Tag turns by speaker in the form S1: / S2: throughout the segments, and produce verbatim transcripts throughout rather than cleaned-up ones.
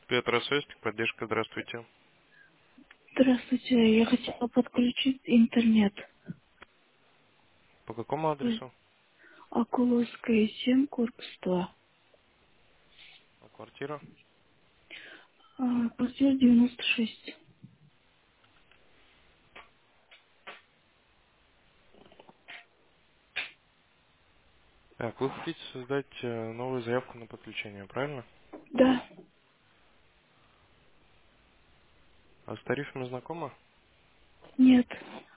S1: Петра Состик, поддержка, здравствуйте.
S2: Здравствуйте, я хотела подключить интернет.
S1: По какому
S2: Ой,
S1: адресу?
S2: Окуловская, семь, корпус два.
S1: А квартира?
S2: А, квартира девяносто шесть.
S1: Так, вы хотите создать э, новую заявку на подключение, правильно?
S2: Да,
S1: А с тарифами знакомы?
S2: нет.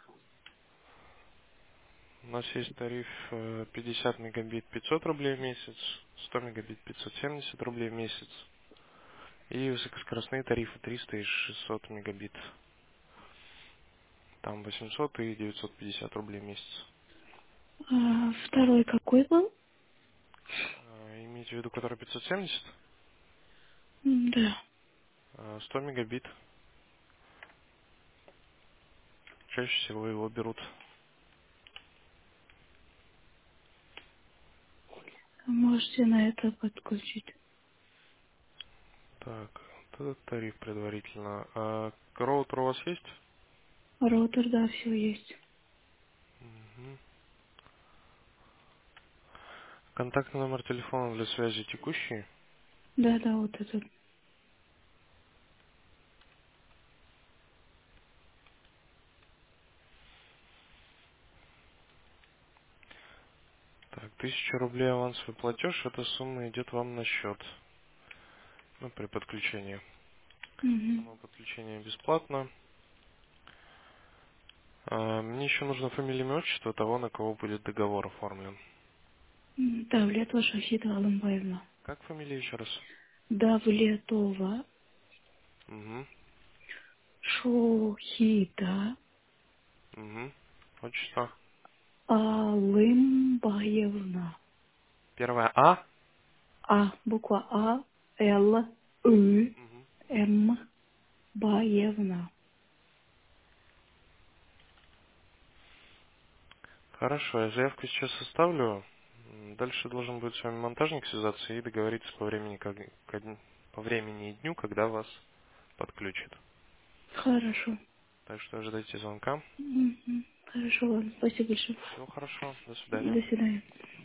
S1: У нас есть тариф э, пятьдесят мегабит пятьсот рублей в месяц, сто мегабит пятьсот семьдесят рублей в месяц и высокоскоростные тарифы триста и шестьсот мегабит. Там восемьсот и девятьсот пятьдесят рублей в месяц.
S2: А, второй какой был?
S1: Э, Имеете в виду, который пятьсот семьдесят?
S2: М, Да.
S1: Э, сто мегабит. Чаще всего его берут.
S2: Можете на это подключить.
S1: Так, вот этот тариф предварительно. А роутер у вас есть?
S2: Роутер, да, все есть.
S1: Мгм. Контактный номер телефона для связи текущий.
S2: Да, да, вот этот.
S1: Так, тысяча рублей авансовый платеж, эта сумма идет вам на счет. Ну, при подключении.
S2: Угу.
S1: Само подключение бесплатно. А, мне еще нужно фамилия, имя, отчество того, на кого будет договор оформлен.
S2: Давлетова Шахида Алымбаевна.
S1: Как фамилия еще раз?
S2: Давлетова
S1: Угу.
S2: Шохида
S1: Угу. Отчество.
S2: Алымбаевна.
S1: Первое А.
S2: А, буква А, Л, И,
S1: Угу.
S2: М, Баевна.
S1: Хорошо, я заявку сейчас составлю. М, Дальше должен будет с вами монтажник связаться и договориться по времени, как, ко дню- по времени и дню, когда вас подключит.
S2: Хорошо.
S1: Так что ожидайте звонка.
S2: Мгм. Хорошо, ладно. Спасибо большое.
S1: Всего хорошо. До свидания.
S2: До свидания.